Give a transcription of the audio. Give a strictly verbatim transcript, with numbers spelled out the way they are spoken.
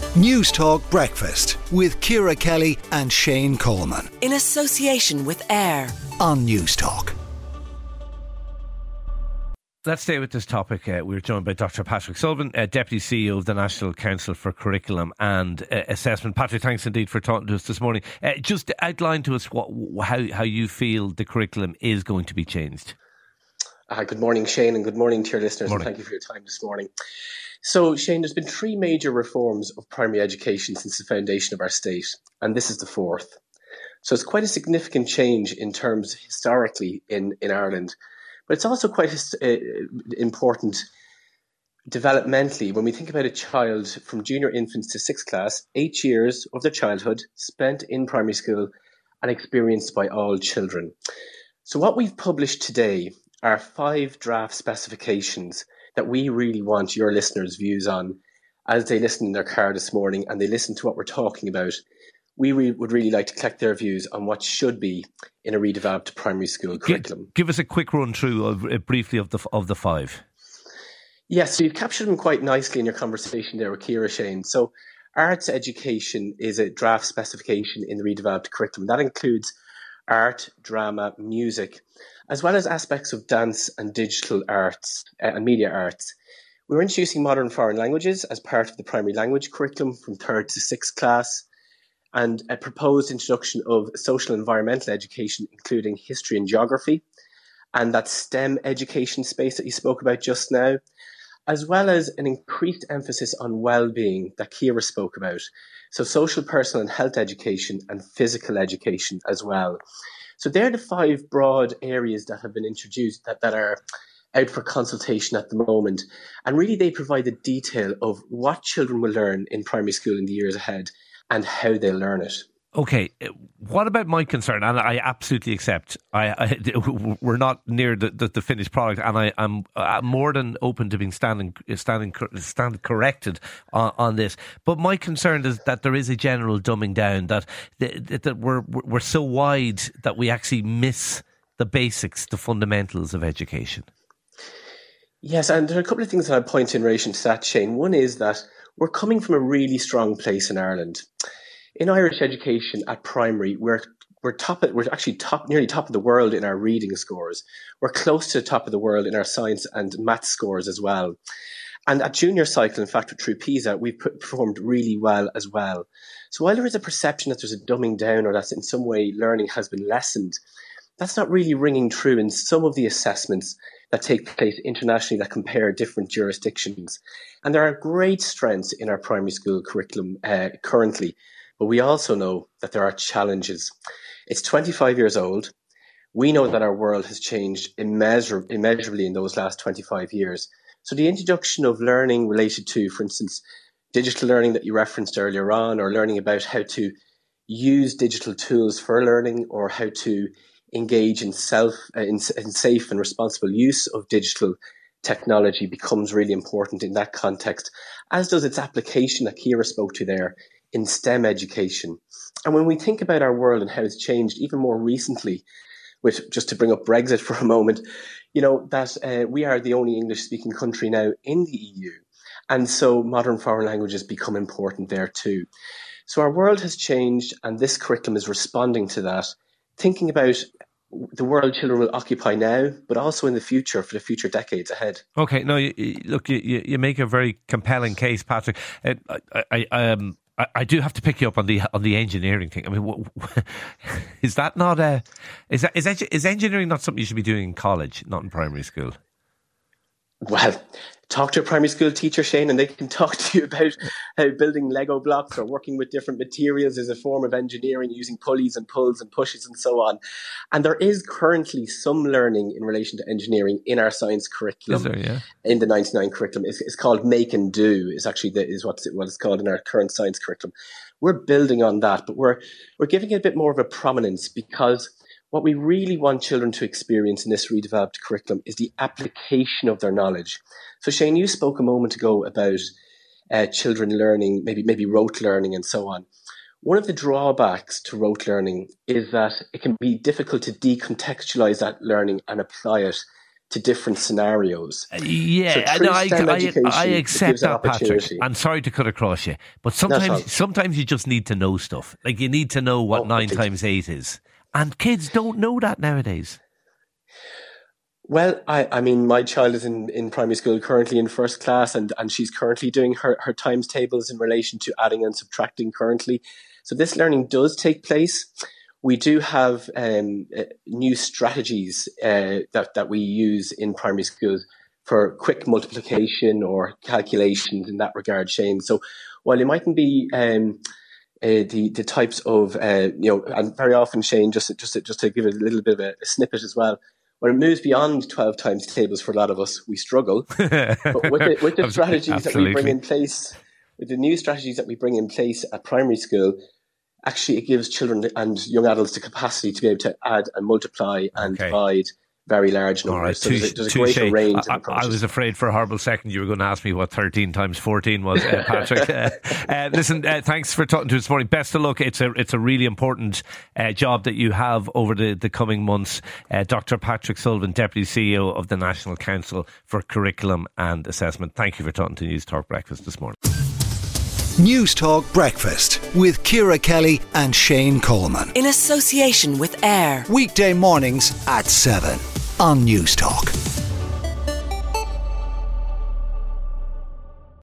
News Talk Breakfast with Ciara Kelly and Shane Coleman. In association with AIR on News Talk. Let's stay with this topic. Uh, we're joined by Doctor Patrick Sullivan, uh, Deputy C E O of the National Council for Curriculum and uh, Assessment. Patrick, thanks indeed for talking to us this morning. Uh, just outline to us what, how, how you feel the curriculum is going to be changed. Uh, good morning, Shane, and good morning to your listeners. Morning. And thank you for your time this morning. So, Shane, there's been three major reforms of primary education since the foundation of our state, and this is the fourth. So it's quite a significant change in terms historically in, in Ireland. But it's also quite uh, important developmentally when we think about a child from junior infants to sixth class, eight years of their childhood spent in primary school and experienced by all children. So what we've published today are five draft specifications that we really want your listeners' views on as they listen in their car this morning and they listen to what we're talking about. We re- would really like to collect their views on what should be in a redeveloped primary school curriculum. Give, give us a quick run through of, uh, briefly of the of the five. Yes, so you've captured them quite nicely in your conversation there with Ciara, Shane. So arts education is a draft specification in the redeveloped curriculum. That includes art, drama, music, as well as aspects of dance and digital arts uh, and media arts. We're introducing modern foreign languages as part of the primary language curriculum from third to sixth class, and a proposed introduction of social and environmental education, including history and geography, and that STEM education space that you spoke about just now, as well as an increased emphasis on well-being that Ciara spoke about. So social, personal and health education and physical education as well. So they're the five broad areas that have been introduced that, that are out for consultation at the moment. And really they provide the detail of what children will learn in primary school in the years ahead and how they'll learn it. Okay, what about my concern? And I absolutely accept. I, I we're not near the, the, the finished product, and I, I'm, I'm more than open to being standing standing stand corrected on, on this. But my concern is that there is a general dumbing down, that that, that we're we're so wide that we actually miss the basics, the fundamentals of education. Yes, and there are a couple of things that I'd point in relation to that, Shane. One is that we're coming from a really strong place in Ireland. In Irish education at primary, we're we're top. We're actually top, nearly top of the world in our reading scores. We're close to the top of the world in our science and maths scores as well. And at junior cycle, in fact, through PISA, we've performed really well as well. So while there is a perception that there's a dumbing down or that in some way learning has been lessened, that's not really ringing true in some of the assessments that take place internationally that compare different jurisdictions. And there are great strengths in our primary school curriculum uh, currently, but we also know that there are challenges. It's twenty-five years old. We know that our world has changed immeasur- immeasurably in those last twenty-five years. So the introduction of learning related to, for instance, digital learning that you referenced earlier on, or learning about how to use digital tools for learning, or how to engage in self uh, in, in safe and responsible use of digital technology becomes really important in that context, as does its application that Ciara spoke to there in STEM education. And when we think about our world and how it's changed even more recently, with just to bring up Brexit for a moment, you know, that uh, we are the only English-speaking country now in the E U. And so modern foreign languages become important there too. So our world has changed, and this curriculum is responding to that, thinking about the world children will occupy now, but also in the future, for the future decades ahead. Okay, no, you, you, look, you, you make a very compelling case, Patrick. Uh, I, I, um, I, I do have to pick you up on the on the engineering thing. I mean, w- w- is that not a is that is is engineering not something you should be doing in college, not in primary school? Well, talk to a primary school teacher, Shane, and they can talk to you about how building Lego blocks or working with different materials is a form of engineering, using pulleys and pulls and pushes and so on. And there is currently some learning in relation to engineering in our science curriculum. Is there, yeah? In the ninety-nine curriculum. It's, it's called Make and Do, is actually the, is what's, what it's called in our current science curriculum. We're building on that, but we're we're giving it a bit more of a prominence, because what we really want children to experience in this redeveloped curriculum is the application of their knowledge. So Shane, you spoke a moment ago about uh, children learning, maybe maybe rote learning and so on. One of the drawbacks to rote learning is that it can be difficult to decontextualize that learning and apply it to different scenarios. Uh, yeah, so no, I, I, I that, accept that, Patrick. I'm sorry to cut across you, but sometimes sometimes you just need to know stuff. Like you need to know what oh, nine times eight is. And kids don't know that nowadays. Well, I, I mean, my child is in, in primary school currently in first class, and, and she's currently doing her, her times tables in relation to adding and subtracting currently. So this learning does take place. We do have um, uh, new strategies uh, that, that we use in primary schools for quick multiplication or calculations in that regard, Shane. So while it mightn't be um, uh, the the types of, uh, you know, and very often, Shane, just, just, to, just to give it a little bit of a, a snippet as well, when it moves beyond twelve times tables for a lot of us, we struggle. But with the, with the strategies Absolutely. that we bring in place, with the new strategies that we bring in place at primary school, actually, it gives children and young adults the capacity to be able to add and multiply and okay. divide very large numbers. Right. So there's a, there's a greater range I, of approaches. I was afraid for a horrible second you were going to ask me what thirteen times fourteen was, uh, Patrick. uh, uh, listen, uh, thanks for talking to us this morning. Best of luck. It's a it's a really important uh, job that you have over the, the coming months. Uh, Doctor Patrick Sullivan, Deputy C E O of the National Council for Curriculum and Assessment. Thank you for talking to News Talk Breakfast this morning. News Talk Breakfast with Ciara Kelly and Shane Coleman. In association with AIR. Weekday mornings at seven on News Talk.